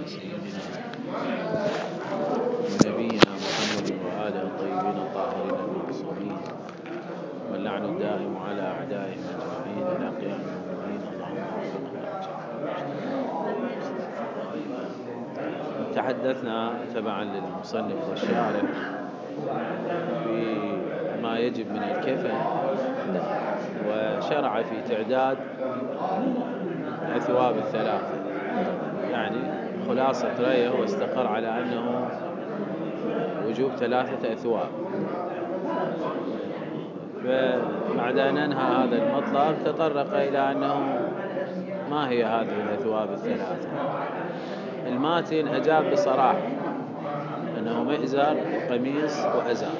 سيدنا ونبينا محمد وآله الطيبين الطاهرين المعصومين، واللعن الدائم على أعدائهم أجمعين إلى قيام يوم الدين. اللهم وفقنا. تحدثنا تبعا للمصنف والشارح في ما يجب من الكفن، وشرع في تعداد الأثواب الثلاثة، يعني خلاصة رأيه واستقر على أنه وجوب 3 أثواب. فبعد أن أنهى هذا المطلب تطرق إلى أنه ما هي هذه الأثواب الثلاثة. الماتن أجاب بصراحة أنه مئزر وقميص وأزار.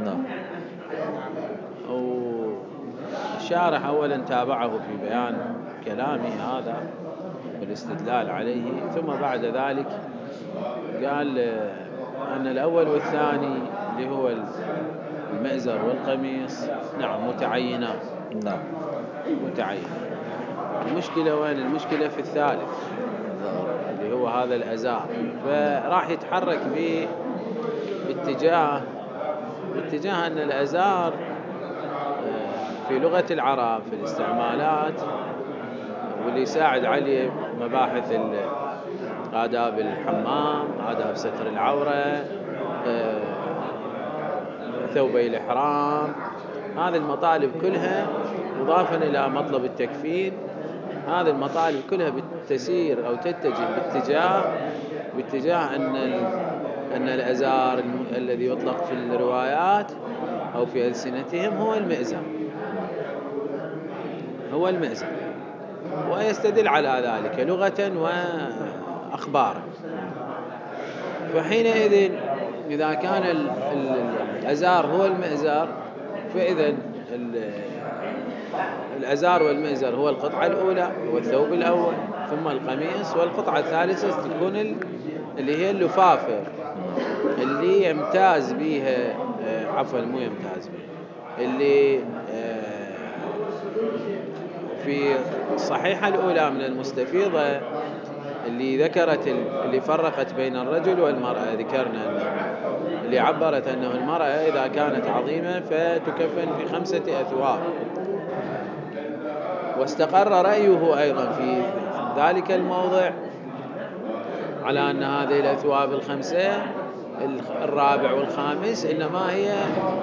والشارح أولا تابعه في بيان كلامه هذا والاستدلال عليه، ثم بعد ذلك قال أن الأول والثاني اللي هو المئزر والقميص نعم متعينان. متعينان. المشكلة وين؟ المشكلة في الثالث اللي هو هذا الأزار. فراح يتحرك به باتجاه أن الأزار في لغة العرب في الاستعمالات، واللي يساعد عليه مباحث آداب الحمام، آداب ستر العورة، ثوبي الإحرام، هذه المطالب كلها مضافا إلى مطلب التكفين، هذه المطالب كلها تسير أو تتجه باتجاه أن الأزار الذي يطلق في الروايات أو في ألسنتهم هو المئزر، ويستدل على ذلك لغة وأخبارا. فحينئذ إذا كان الأزار هو المئزر، فإذا الأزار والمئزر هو القطعة الأولى، هو الثوب الأول، ثم القميص، والقطعة الثالثة تكون اللي هي اللفافة اللي يمتاز بها اللي في الصحيحة الأولى من المستفيضة اللي ذكرت اللي فرقت بين الرجل والمرأة، ذكرنا اللي عبرت أنه المرأة إذا كانت عظيمة فتكفن في 5 أثواب. واستقر رأيه أيضا في ذلك الموضع على أن هذه الأثواب ال5 الرابع والخامس إنما هي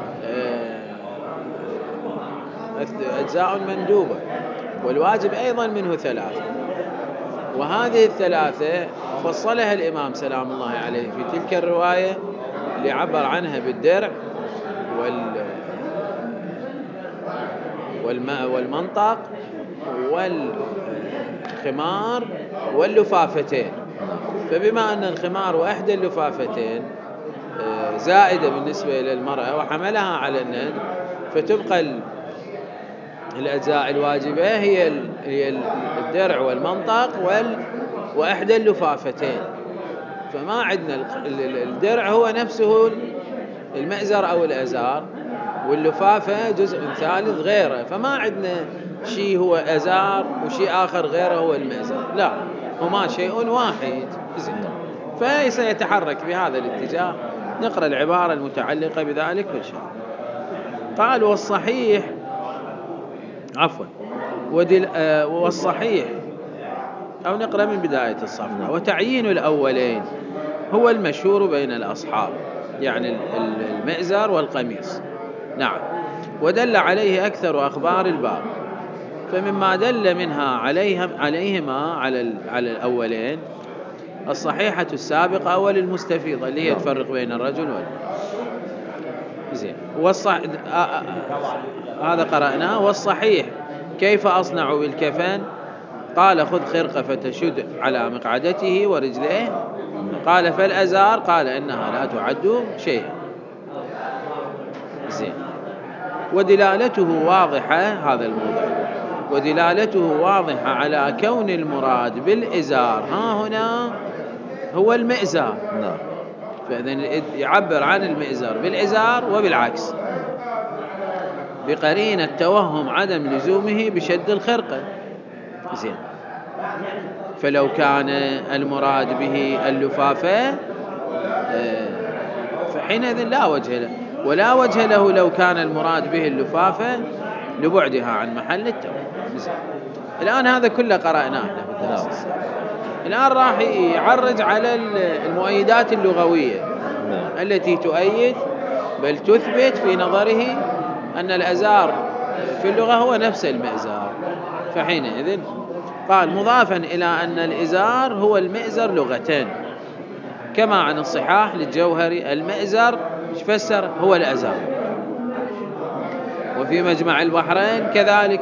أجزاء مندوبة، والواجب أيضا منه 3. وهذه ال3 فصلها الإمام سلام الله عليه في تلك الرواية اللي عبر عنها بالدرع والمنطق والخمار واللفافتين. فبما أن الخمار وإحدى اللفافتين زائدة بالنسبة إلى المرأة وحملها على الند، فتبقى الأجزاء الواجبة هي الدرع والمنطق وإحدى اللفافتين. فما عندنا الدرع هو نفسه المئزر أو الأزار، واللفافة جزء ثالث غيره، فما عندنا شيء هو أزار وشيء آخر غيره هو المئزر، لا، هما شيء واحد. فسيتحرك بهذا الاتجاه. نقرأ العبارة المتعلقة بذلك كل شيء. قال والصحيح أو نقرأ من بداية الصفحة. وتعيين الأولين هو المشهور بين الأصحاب، يعني المئزر والقميص. نعم. ودل عليه أكثر أخبار الباب. فمما دل منها عليهما على الأولين الصحيحة السابقة أول المستفيضة اللي هي تفرق بين الرجل والمرأة. زين. هذا قرأناه. والصحيح كيف أصنع بالكفن؟ قال خذ خرقة فتشد على مقعدته ورجليه. قال فالأزار؟ قال إنها لا تعد شيئا. زين. ودلالته واضحة، هذا الموضوع، ودلالته واضحة على كون المراد بالإزار ها هنا هو المئزر. فإذن يعبر عن المئزر بالإزار وبالعكس، بقرينة توهم عدم لزومه بشد الخرقة. زين. فلو كان المراد به اللفافة فحينئذ لا وجه له، ولا وجه له لو كان المراد به اللفافة لبعدها عن محل التوبة. الآن هذا كله قرأناه له في الدرس السابق. الآن راح يعرج على المؤيدات اللغوية التي تؤيد بل تثبت في نظره أن الأزار في اللغة هو نفس المئزار. فحينئذ قال مضافا إلى أن الإزار هو المئزر لغتين، كما عن الصحاح للجوهري المئزر فسر هو الأزار، وفي مجمع البحرين كذلك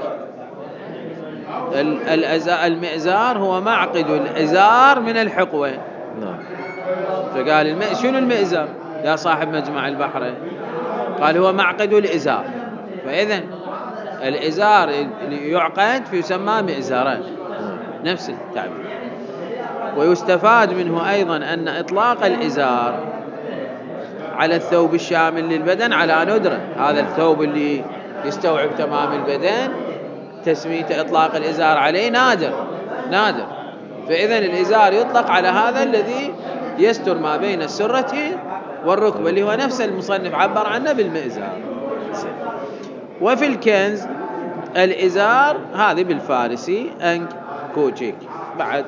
المئزار هو معقد الإزار من الحقوين. فقال شنو المئزر يا صاحب مجمع البحرين؟ قال هو معقد الإزار. فإذن الإزار اللي يعقد فيسمى مئزرا، نفس التعبير. ويستفاد منه أيضا أن إطلاق الإزار على الثوب الشامل للبدن على ندرة، هذا الثوب اللي يستوعب تمام البدن تسمية إطلاق الإزار عليه نادر. فإذن الإزار يطلق على هذا الذي يستر ما بين السرة والركبة، اللي هو نفس المصنف عبر عنه بالمئزار. وفي الكنز الإزار هذه بالفارسي أنك كوتشيك بعد.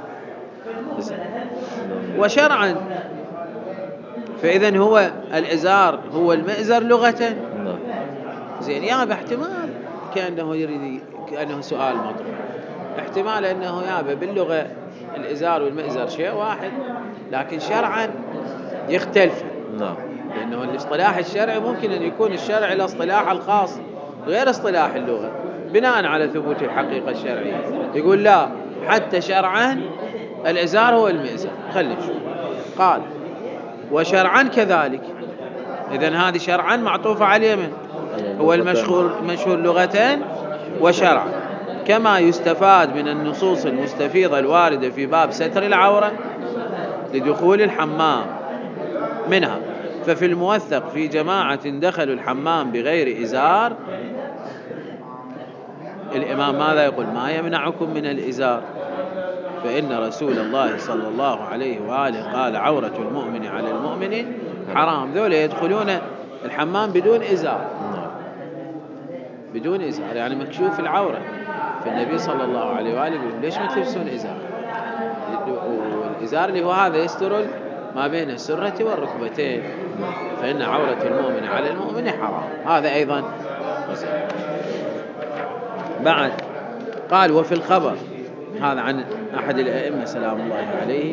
وشرعا فإذن هو الإزار هو المئزر لغة. زين يا باحتمال كأنه يريد كأنه سؤال مطروح، احتمال أنه يابا باللغة الإزار والمئزر شيء واحد، لكن شرعا يختلف. لأنه الاصطلاح الشرعي ممكن أن يكون الشرع الاصطلاح الخاص غير اصطلاح اللغة بناء على ثبوت الحقيقة الشرعية. يقول لا، حتى شرعا الإزار هو المئزر. خلي نشوف. قال وشرعا كذلك. إذن هذه شرعا معطوفة على اليمن، هو المشهور لغتين وشرعا، كما يستفاد من النصوص المستفيضة الواردة في باب ستر العورة لدخول الحمام منها. ففي الموثق في جماعة دخلوا الحمام بغير إزار، الإمام ماذا يقول؟ ما يمنعكم من الإزار، فإن رسول الله صلى الله عليه وآله قال عورة المؤمن على المؤمن حرام. ذولا يدخلون الحمام بدون إزار، بدون إزار يعني مكشوف العورة. فالنبي صلى الله عليه وآله يقول ليش ما تلبسون إزار؟ والإزار اللي هو هذا يستر ما بين السرة والركبتين، فإن عورة المؤمن على المؤمن حرام. هذا أيضا بعد قال وفي الخبر، هذا عن أحد الأئمة سلام الله عليه،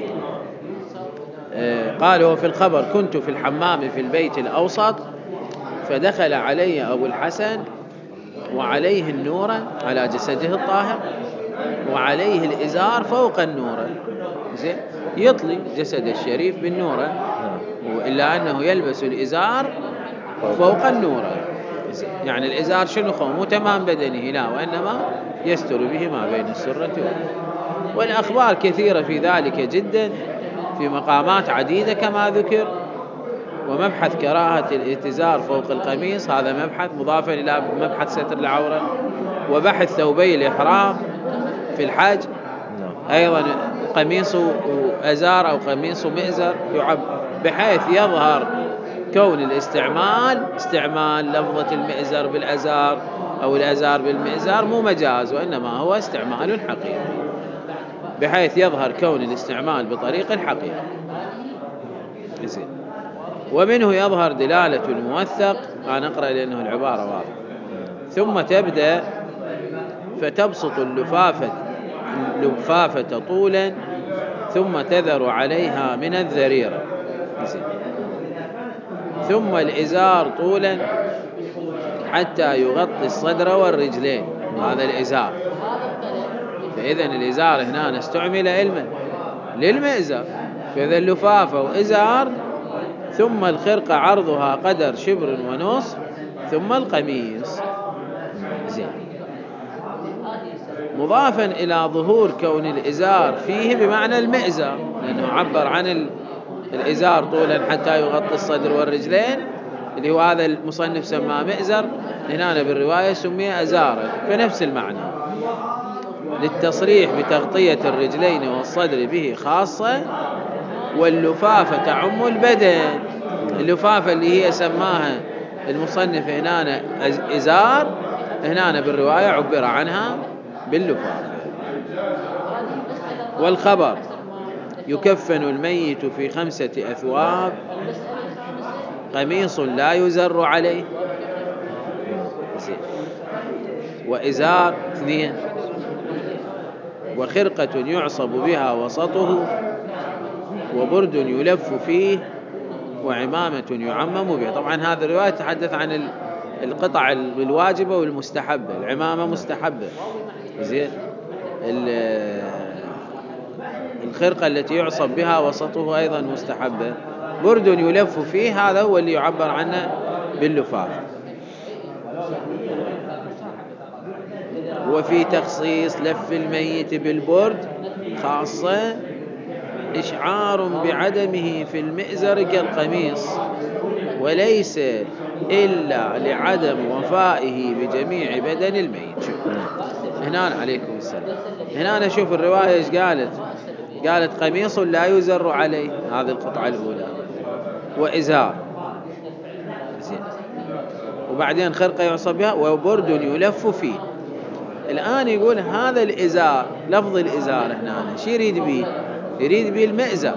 قال وفي الخبر كنت في الحمام في البيت الأوسط فدخل علي أبو الحسن وعليه النورة على جسده الطاهر وعليه الإزار فوق النورة. زين يطلي جسد الشريف بالنورة، إلا أنه يلبس الإزار فوق النورة. يعني الإزار شنو خو مو تمام بدنه، لا، وإنما يستر به ما بين السرة والأخبار كثيرة في ذلك جدا في مقامات عديدة كما ذكر. ومبحث كراهة الاتزار فوق القميص هذا مبحث مضافا إلى مبحث ستر العورة. وبحث ثوبي الإحرام في الحج أيضا قميص أزار أو قميص مئزر يعب، بحيث يظهر كون استعمال لفظة المئزر بالأزار أو الأزار بالمئزر مو مجاز، وإنما هو استعمال حقيقي، بحيث يظهر كون الاستعمال بطريق الحقيقة. ومنه يظهر دلالة الموثق، أنا أقرأ لأنه العبارة واضحة. ثم تبدأ فتبسط اللفافة طولا ثم تذر عليها من الذريرة، ثم الإزار طولا حتى يغطي الصدر والرجلين، هذا الإزار. فإذن الإزار هنا استعمل علما للمئزر، فإذا اللفافة وإزار، ثم الخرقة عرضها قدر شبر ونصف، ثم القميص. زين مضافا إلى ظهور كون الإزار فيه بمعنى المئزر، لأنه عبر عن الإزار طولا حتى يغطي الصدر والرجلين، اللي هو هذا المصنف سماه مئزر، هنا بالرواية سمي أزارا، فنفس المعنى. للتصريح بتغطية الرجلين والصدر به خاصة، واللفافة تعم البدن. اللفافة اللي هي سماها المصنف هنا إزار، هنا بالرواية عبر عنها باللفافة. والخبر: يكفن الميت في 5 أثواب، قميص لا يزر عليه، وإزار 2، وخرقة يعصب بها وسطه، وبرد يلف فيه، وعمامة يعمم بها. طبعا هذه الرواية تتحدث عن القطع الواجبة والمستحبة. العمامة مستحبة، زين. الخرقة التي يعصب بها وسطه أيضا مستحبة. برد يلف فيه، هذا هو اللي يعبر عنه باللفاف. وفي تخصيص لف الميت بالبرد خاصة إشعار بعدمه في المئزر كالقميص، وليس إلا لعدم وفائه بجميع بدن الميت. شوف هنا، عليكم السلام، هنا نشوف الرواية إيش قالت قميص لا يزر عليه، هذه القطعة الأولى، وإزار، وبعدين خرقة يعصب بها، وبرد يلف فيه. الآن يقول هذا الإزار، لفظ الإزار هنا شو يريد به؟ يريد به المئزر.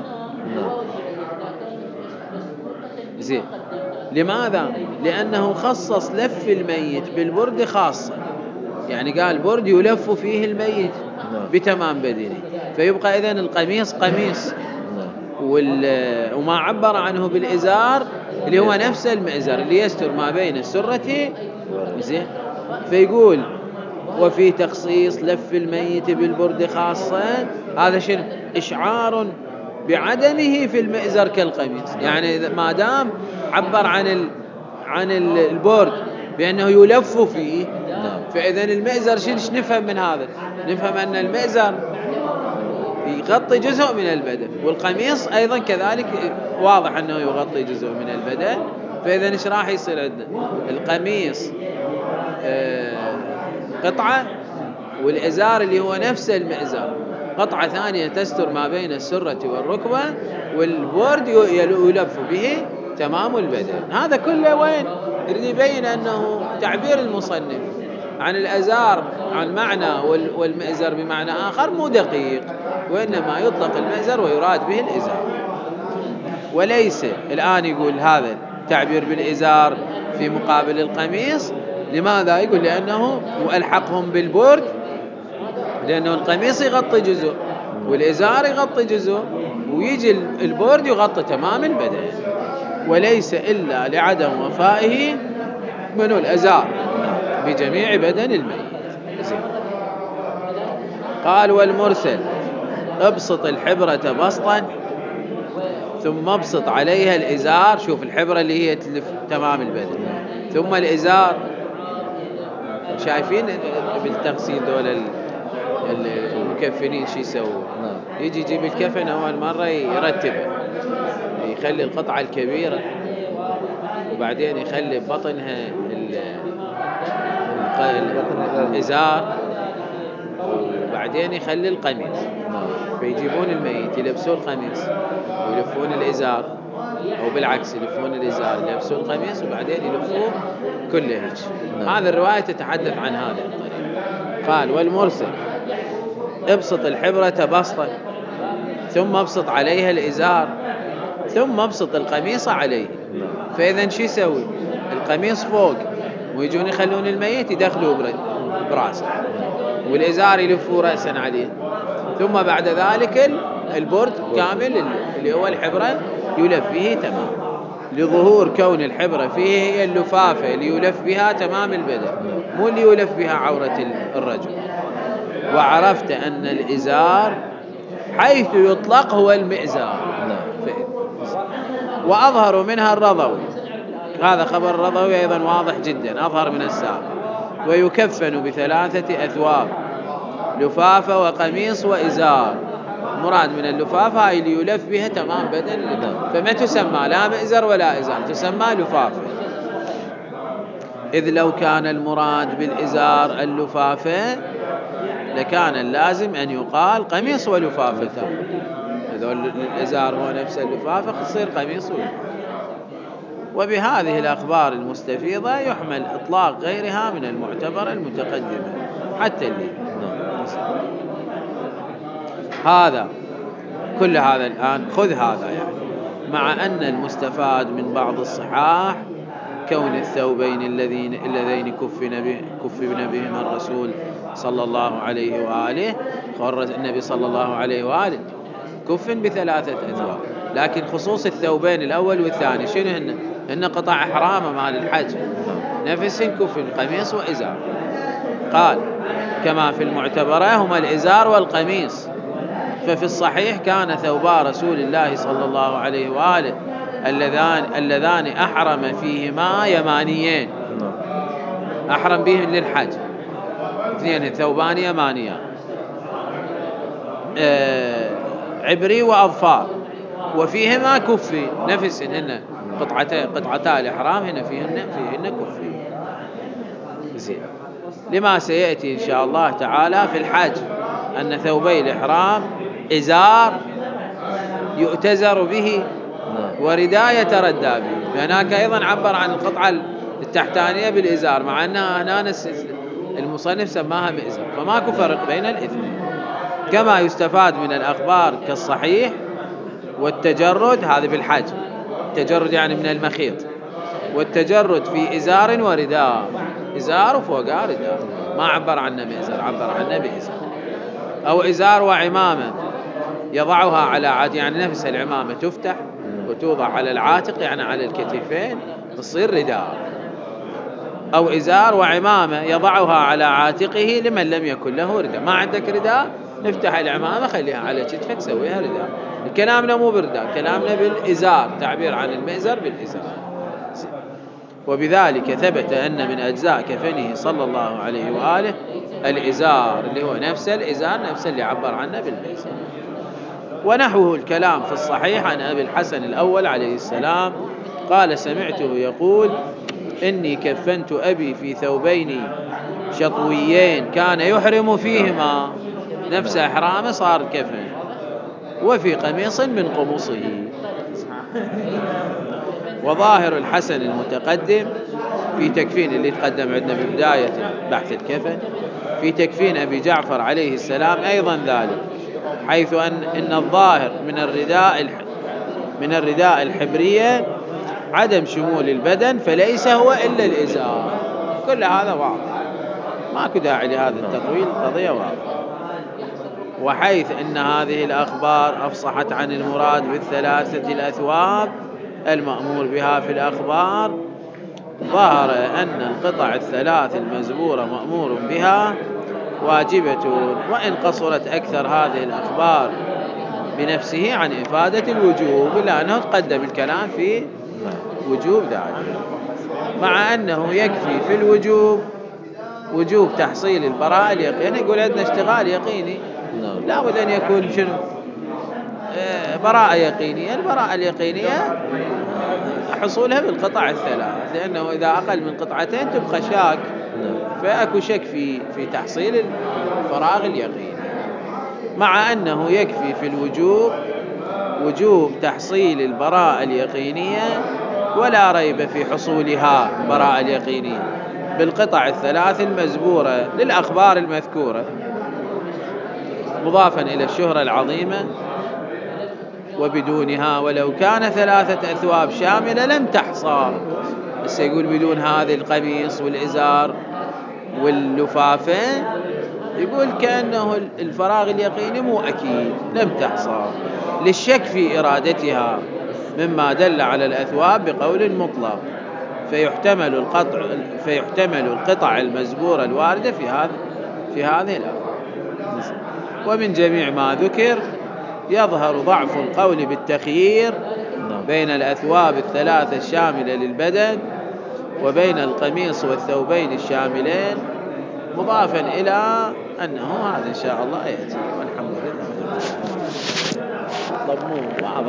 زين. لماذا؟ لأنه خصص لف الميت بالبرد خاصة، يعني قال برد يلف فيه الميت بتمام بدنه، فيبقى إذن القميص قميص، وما عبر عنه بالإزار اللي هو نفس المئزر اللي يستر ما بين السرة. زين. فيقول وفي تخصيص لف الميت بالبرد خاصة، هذا شنو؟ إشعار بعدمه في المئزر كالقميص. يعني ما دام عبر عن البرد بأنه يلف فيه، فإذن المئزر شنو نفهم من هذا؟ نفهم أن المئزر يغطي جزء من البدن، والقميص أيضا كذلك واضح أنه يغطي جزء من البدن. فإذا إيش راح يصير عندنا؟ القميص قطعة، والإزار اللي هو نفس المئزر قطعة ثانية تستر ما بين السرة والركبة، والبورد يلف به تمام البدن. هذا كله وين؟ يريد يبين أنه تعبير المصنف عن الأزار عن معنى والمئزر بمعنى آخر مو دقيق، وإنما يطلق المئزر ويراد به الإزار. وليس الآن يقول هذا التعبير بالإزار في مقابل القميص. لماذا؟ يقول لأنه وألحقهم بالبرد، لأنه القميص يغطي جزء والإزار يغطي جزء، ويجي البرد يغطي تمام البدن. وليس إلا لعدم وفائه من الإزار بجميع بدن الميت. قال والمرسل: ابسط الحبرة بسطا ثم ابسط عليها الإزار. شوف الحبرة اللي هي تلف تمام البدن، ثم الإزار. شايفين بالتقسيم دول المكفنين شي يسوون؟ يجي يجيب الكفن أول مرة يرتبه، يخلي القطعة الكبيرة، وبعدين يخلي ببطنها الإزار، وبعدين يخلي القميص. فيجيبون الميت يلبسون القميص ويلفون الإزار، أو بالعكس يلفون الإزار يلبسون القميص وبعدين يلفوه كله هيك. هذا الرواية تتحدث عن هذه الطريقة. قال والمرسل: ابسط الحبرة بسطا ثم ابسط عليها الإزار ثم ابسط القميص عليه. فإذا شو يسوي؟ القميص فوق، ويجون يخلون الميت يدخلوا براسه، والإزار يلفوا رأسا عليه، ثم بعد ذلك البرد كامل اللي هو الحبرة يلف به تمام، لظهور كون الحبرة فيه هي اللفافة اللي يلف بها تمام البدن، مو اللي يلف بها عورة الرجل. وعرفت أن الإزار حيث يطلق هو المئزار. وأظهر منها الرضوي، هذا خبر الرضوي أيضا واضح جدا أظهر من السابق. ويكفن ب3 أثواب، لفافة وقميص وإزار. مراد من اللفافة هاي اللي يلف بها تمام بدن، فما تسمى لا مئزر ولا إزار، تسمى لفافة. إذ لو كان المراد بالإزار اللفافة لكان اللازم أن يقال قميص ولفافته، إذا الإزار هو نفس اللفافة تصير قميص ولفافة. وبهذه الأخبار المستفيضة يحمل إطلاق غيرها من المعتبرة المتقدمة حتى الليل. هذا كل هذا الآن خذ هذا يعني، مع أن المستفاد من بعض الصحاح كون الثوبين اللذين كفن بهما الرسول صلى الله عليه وآله، النبي صلى الله عليه وآله كفن ب3 أثواب، لكن خصوص الثوبين الأول والثاني شنو هن قطع إحرام مال الحج، نفس كفن قميص وإزار. قال كما في المعتبرة هما الإزار والقميص. ففي الصحيح كان ثوبا رسول الله صلى الله عليه وآله اللذان أحرم فيهما يمانيين، أحرم بهم للحج، 2 ثوبان يمانيان، عبري وأظفار، وفيهما كفي نفس هن قطعتا الإحرام هنا فيهن كفي. زين، لما سيأتي إن شاء الله تعالى في الحج أن ثوبي الإحرام إزار يؤتزر به ورداء يتردى به، هناك أيضا عبر عن القطعة التحتانية بالإزار، مع أنها هنا المصنف سماها مئزر، فماكو فرق بين الاثنين. كما يستفاد من الأخبار كالصحيح والتجرد، هذا في الحج التجرد يعني من المخيط، والتجرد في إزار ورداء، إزار وفوقها رداء، ما عبر عنه مئزر، عبر عنه بإزار. أو إزار وعمامة يضعها على عاتق، يعني نفس العمامة تفتح وتوضع على العاتق يعني على الكتفين تصير رداء. أو إزار وعمامة يضعها على عاتقه لمن لم يكن له رداء، ما عندك رداء افتح العمامة خليها على كتفك سويها رداء. كلامنا مو برداء، كلامنا بالإزار، تعبير عن المئزر بالإزار. وبذلك ثبت أن من أجزاء كفنه صلى الله عليه وآله الإزار، اللي هو نفس الإزار نفس اللي عبر عنه بالمئزر. ونحوه الكلام في الصحيح عن أبي الحسن الأول عليه السلام قال سمعته يقول إني كفنت أبي في ثوبين شطويين كان يحرم فيهما، نفس إحرامه صار كفن، وفي قميص من قمصه. وظاهر الحسن المتقدم في تكفين اللي تقدم عندنا ببداية بحث الكفن في تكفين أبي جعفر عليه السلام أيضا ذلك، حيث أن الظاهر من الرداء الحبرية عدم شمول البدن، فليس هو إلا الإزار. كل هذا واضح، ماكو داعي لهذا التطويل، قضية واضحة. وحيث أن هذه الأخبار أفصحت عن المراد ب3 الأثواب المأمور بها في الأخبار، ظهر أن القطع ال3 المزبورة مأمور بها واجبة، وإن قصرت أكثر هذه الأخبار بنفسه عن إفادة الوجوب، إلا أنه تقدم الكلام في وجوب ذلك، مع أنه يكفي في الوجوب وجوب تحصيل البراءة اليقينية. يقول عندنا اشتغال يقيني، لا بد أن يكون شنو؟ براءة يقينية. البراءة اليقينية حصولها بالقطع ال3، لأنه إذا أقل من قطعتين تبقى شاك، فأكو شك في تحصيل الفراغ اليقيني، مع أنه يكفي في الوجوب وجوب تحصيل البراءة اليقينية، ولا ريب في حصولها براءة اليقينية بالقطع ال3 المزبورة للأخبار المذكورة، مضافا إلى الشهرة العظيمة. وبدونها ولو كان 3 أثواب شاملة لم تحصى. بس يقول بدون هذه القميص والإزار واللفافين، يقول كأنه الفراغ اليقيني مو أكيد، لم تحصى للشك في إرادتها، مما دل على الأثواب بقول مطلق، فيحتمل القطع المزبورة الواردة في هذه الأخبار. ومن جميع ما ذكر يظهر ضعف القول بالتخيير بين الأثواب ال3 الشاملة للبدن وبين القميص والثوبين الشاملين، مضافا إلى أنه هذا إن شاء الله يأتي، والحمد لله.